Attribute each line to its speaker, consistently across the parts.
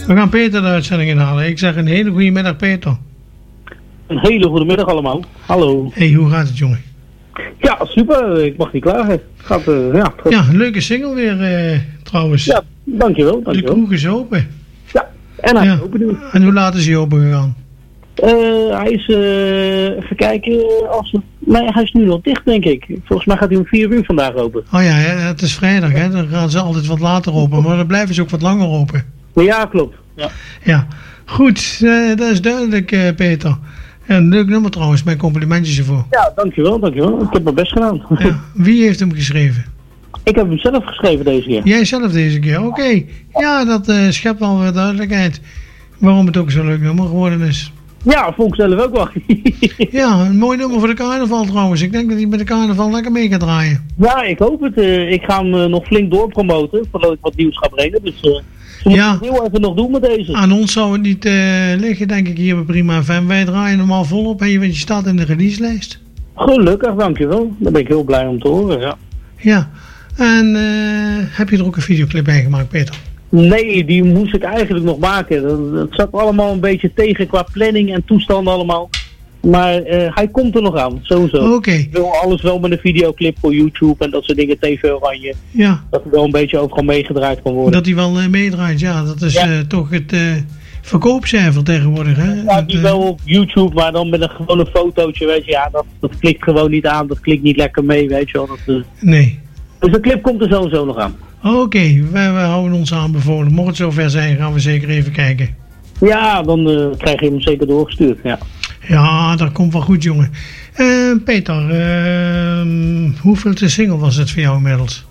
Speaker 1: We gaan Peter de uitzending inhalen. Ik zeg een hele goede middag, Peter.
Speaker 2: Een hele goede middag allemaal. Hallo.
Speaker 1: Hey, hoe gaat het, jongen?
Speaker 2: Ja, super. Ik mag niet klagen. Gaat,
Speaker 1: Ja, een leuke single weer trouwens.
Speaker 2: Ja, dankjewel.
Speaker 1: De kroeg is open.
Speaker 2: Ja, en hij is open nu.
Speaker 1: En hoe laat is hij open gegaan?
Speaker 2: Hij is, even kijken, nee, hij is nu nog dicht, denk ik. Volgens mij gaat hij om 4 uur vandaag open.
Speaker 1: Oh ja, het is vrijdag, hè? Dan gaan ze altijd wat later open, maar dan blijven ze ook wat langer open.
Speaker 2: Ja, klopt.
Speaker 1: Ja. Goed, dat is duidelijk, Peter. En leuk nummer trouwens, mijn complimentjes ervoor.
Speaker 2: Ja, dankjewel. Ik heb mijn best gedaan.
Speaker 1: Ja. Wie heeft hem geschreven?
Speaker 2: Ik heb hem zelf geschreven deze keer.
Speaker 1: Jij zelf deze keer, oké. Ja, dat schept wel weer duidelijkheid waarom het ook zo'n leuk nummer geworden is.
Speaker 2: Ja, vond ik zelf ook wel.
Speaker 1: Ja, een mooi nummer voor de carnaval trouwens. Ik denk dat hij met de carnaval lekker mee gaat draaien.
Speaker 2: Ja, ik hoop het. Ik ga hem nog flink doorpromoten, voordat ik wat nieuws ga brengen. Dus ze moeten het heel even nog doen met deze.
Speaker 1: Aan ons zou het niet liggen, denk ik, hier bij Prima FM. Wij draaien normaal volop en je staat in de releaselijst.
Speaker 2: Gelukkig, dankjewel. Daar ben ik heel blij om te horen, ja.
Speaker 1: Ja, en heb je er ook een videoclip bij gemaakt, Peter?
Speaker 2: Nee, die moest ik eigenlijk nog maken. Dat zat allemaal een beetje tegen qua planning en toestanden allemaal. Maar hij komt er nog aan, sowieso.
Speaker 1: Oké.
Speaker 2: Ik wil alles wel met een videoclip voor YouTube en dat soort dingen, TV-oranje.
Speaker 1: Ja.
Speaker 2: Dat er wel een beetje overal meegedraaid kan worden.
Speaker 1: Dat hij wel meedraait, ja. Dat is toch het verkoopcijfer tegenwoordig, hè?
Speaker 2: Ja, die wel op YouTube, maar dan met gewoon een fotootje, weet je. Ja, dat klikt gewoon niet aan, dat klikt niet lekker mee, weet je wel.
Speaker 1: Nee.
Speaker 2: Dus de clip komt er sowieso nog aan.
Speaker 1: Oké, wij houden ons aanbevolen. Mocht het zover zijn, gaan we zeker even kijken.
Speaker 2: Ja, dan krijg je hem zeker doorgestuurd, ja.
Speaker 1: Ja, dat komt wel goed, jongen. Peter, hoeveelste single was het voor jou inmiddels?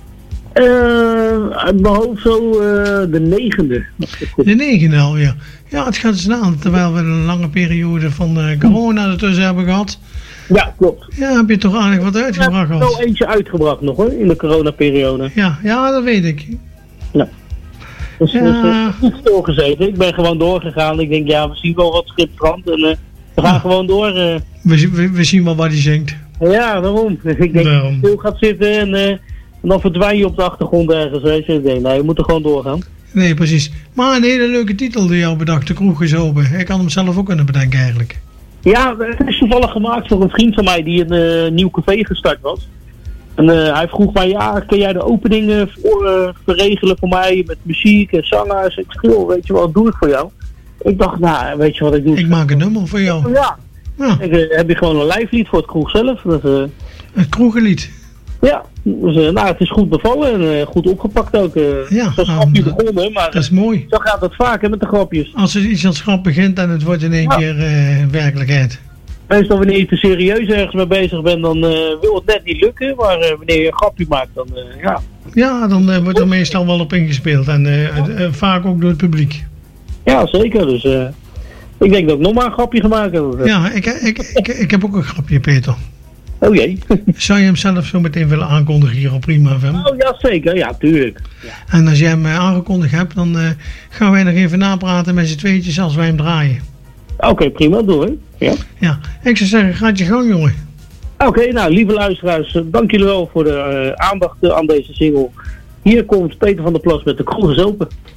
Speaker 2: Uit mijn hoofd zo de 9e.
Speaker 1: De 9e alweer. Ja, het gaat snel, terwijl we een lange periode van corona ertussen hebben gehad.
Speaker 2: Ja, klopt.
Speaker 1: Ja, heb je toch aardig wat uitgebracht gehad?
Speaker 2: Ik heb er wel eentje uitgebracht nog hoor, in de coronaperiode.
Speaker 1: Ja, dat weet ik.
Speaker 2: Ja. Dus niet stilgezeten. Ik ben gewoon doorgegaan. Ik denk, ja, we zien wel wat schipstrand en we gaan gewoon door.
Speaker 1: We zien wel wat hij zingt.
Speaker 2: Ja, daarom. Ik denk dat je stil gaat zitten en dan verdwijn je op de achtergrond ergens. Weet je. Ik denk, nee, je moet er gewoon doorgaan.
Speaker 1: Nee, precies. Maar een hele leuke titel die jou bedacht, De kroeg is open. Ik had hem zelf ook kunnen bedenken eigenlijk. Ja,
Speaker 2: het is toevallig gemaakt door een vriend van mij die een nieuw café gestart was. En hij vroeg mij, ja, kun jij de openingen verregelen voor mij met muziek en zangers? Ik schreeuw, weet je wat, doe ik voor jou. Ik dacht, nou, weet je wat ik doe?
Speaker 1: Ik maak een nummer voor jou.
Speaker 2: Ja. Heb je gewoon een live lied voor het kroeg zelf. Dus,
Speaker 1: het kroegenlied?
Speaker 2: Ja, dus, nou, het is goed bevallen en goed opgepakt ook.
Speaker 1: Ja,
Speaker 2: zo'n grapje begonnen, maar
Speaker 1: dat is mooi.
Speaker 2: Zo gaat het vaak hè, met de grapjes.
Speaker 1: Als er iets als grap begint en het wordt in één keer werkelijkheid.
Speaker 2: Meestal wanneer je te serieus ergens mee bezig bent, dan wil het net niet lukken. Maar wanneer je een grapje maakt, dan ja.
Speaker 1: Ja, dan wordt er meestal wel op ingespeeld en vaak ook door het publiek.
Speaker 2: Ja, zeker. Dus ik denk dat ik nog maar een grapje ga maken.
Speaker 1: Ja, ik heb ook een grapje, Peter.
Speaker 2: Oh jee.
Speaker 1: Zou je hem zelf zo meteen willen aankondigen hier op Prima FM?
Speaker 2: Oh ja, zeker. Ja, tuurlijk. Ja.
Speaker 1: En als jij hem aangekondigd hebt, dan gaan wij nog even napraten met z'n tweetjes als wij hem draaien.
Speaker 2: Oké, prima. Doe hè. Ja.
Speaker 1: Ja, ik zou zeggen, gaat je gang, jongen.
Speaker 2: Oké, nou, lieve luisteraars, dank jullie wel voor de aandacht aan deze single. Hier komt Peter van der Plas met De kroeg is open.